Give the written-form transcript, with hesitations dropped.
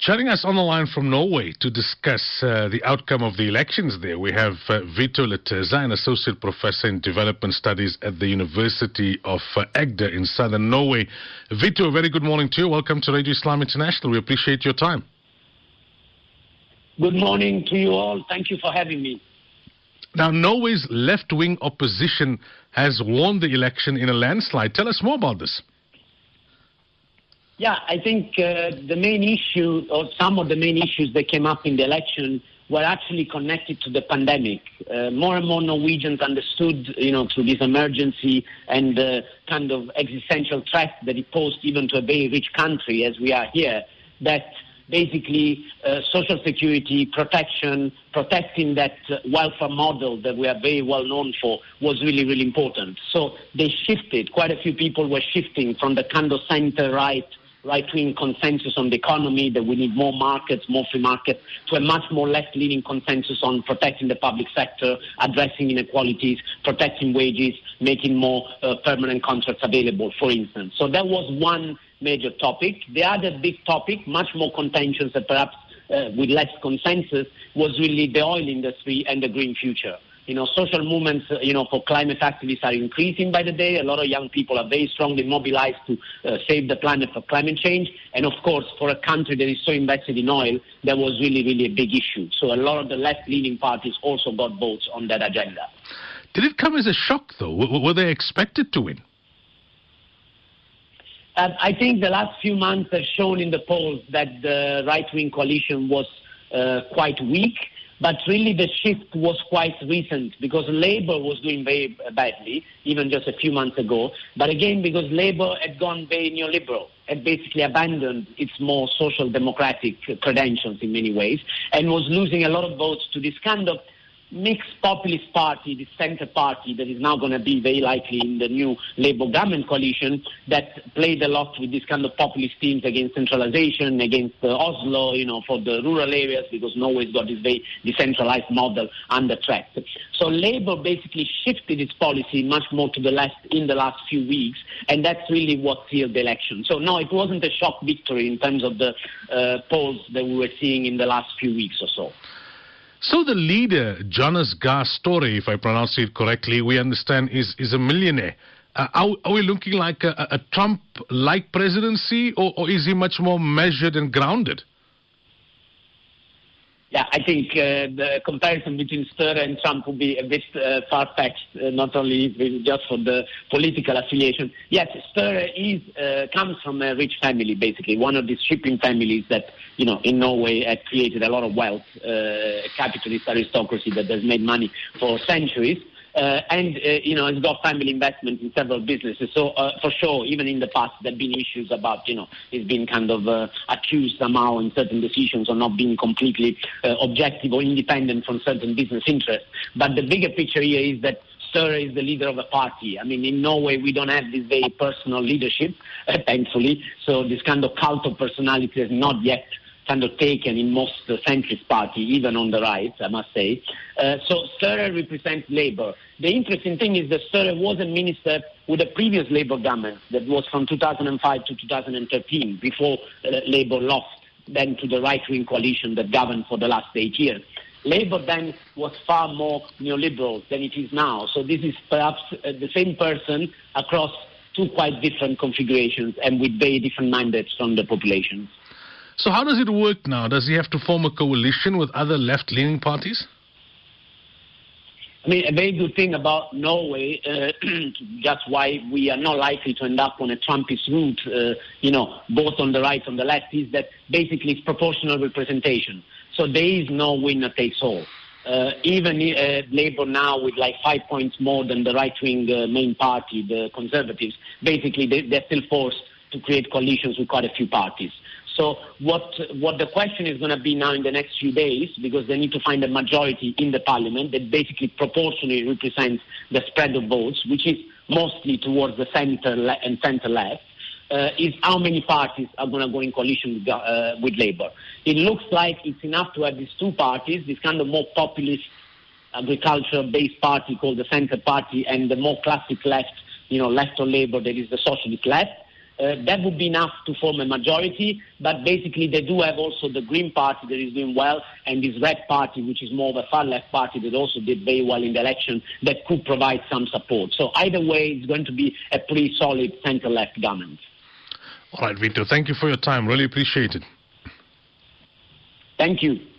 Joining us on the line from Norway to discuss the outcome of the elections there, we have Vito Leteza, an associate professor in development studies at the University of Agder in southern Norway. Vito, a very good morning to you. Welcome to Radio Islam International. We appreciate your time. Good morning to you all. Thank you for having me. Now, Norway's left-wing opposition has won the election in a landslide. Tell us more about this. Yeah, I think the main issue, or some of the main issues that came up in the election, were actually connected to the pandemic. More and more Norwegians understood, through this emergency and the kind of existential threat that it posed even to a very rich country as we are here, that basically social security, protecting that welfare model that we are very well known for was really, really important. So they shifted. Quite a few people were shifting from the kind of right-wing consensus on the economy, that we need more markets, more free markets, to a much more left-leaning consensus on protecting the public sector, addressing inequalities, protecting wages, making more permanent contracts available, for instance. So that was one major topic. The other big topic, much more contentious and perhaps with less consensus, was really the oil industry and the green future. Social movements, for climate activists are increasing by the day. A lot of young people are very strongly mobilized to save the planet for climate change. And of course, for a country that is so invested in oil, that was really, really a big issue. So a lot of the left-leaning parties also got votes on that agenda. Did it come as a shock, though? Were they expected to win? I think the last few months have shown in the polls that the right-wing coalition was quite weak. But really the shift was quite recent because Labour was doing very badly, even just a few months ago. But again, because Labour had gone very neoliberal, had basically abandoned its more social democratic credentials in many ways, and was losing a lot of votes to this kind of mixed populist party, the centre party that is now going to be very likely in the new Labour government coalition, that played a lot with this kind of populist themes against centralisation, against Oslo, for the rural areas, because Norway's got this very decentralised model under threat. So Labour basically shifted its policy much more to the left in the last few weeks, and that's really what sealed the election. So no, it wasn't a shock victory in terms of the polls that we were seeing in the last few weeks or so. So the leader, Jonas Gahr Støre, if I pronounce it correctly, we understand is a millionaire. Are we looking like a Trump-like presidency, or is he much more measured and grounded? Yeah, I think the comparison between Støre and Trump would be a bit far-fetched, not only just for the political affiliation. Yes, Støre comes from a rich family, basically, one of these shipping families that, in Norway had created a lot of wealth, capitalist aristocracy that has made money for centuries. And has got family investment in several businesses. So, for sure, even in the past, there have been issues about, he's been kind of accused somehow in certain decisions of not being completely objective or independent from certain business interests. But the bigger picture here is that Støre is the leader of a party. I mean, in Norway, we don't have this very personal leadership, thankfully. So this kind of cult of personality has not yet kind of taken in most centrist party, even on the right, I must say. So Støre represents Labour. The interesting thing is that Støre was a minister with a previous Labour government that was from 2005 to 2013, before Labour lost then to the right-wing coalition that governed for the last 8 years. Labour then was far more neoliberal than it is now. So this is perhaps the same person across two quite different configurations and with very different mandates from the population. So how does it work now? Does he have to form a coalition with other left-leaning parties? I mean, a very good thing about Norway, that's why we are not likely to end up on a Trumpist route, both on the right and on the left, is that basically it's proportional representation. So there is no winner takes all. Even Labour now with like 5 points more than the right-wing main party, the Conservatives, basically they're still forced to create coalitions with quite a few parties. So what the question is going to be now in the next few days, because they need to find a majority in the parliament that basically proportionally represents the spread of votes, which is mostly towards the centre and centre-left, is how many parties are going to go in coalition with Labour. It looks like it's enough to have these two parties, this kind of more populist agriculture-based party called the Centre Party, and the more classic left, left of Labour, that is the socialist left. that would be enough to form a majority, but basically they do have also the Green Party that is doing well, and this Red Party, which is more of a far-left party that also did very well in the election, that could provide some support. So either way, it's going to be a pretty solid centre-left government. All right, Vito, thank you for your time. Really appreciate it. Thank you.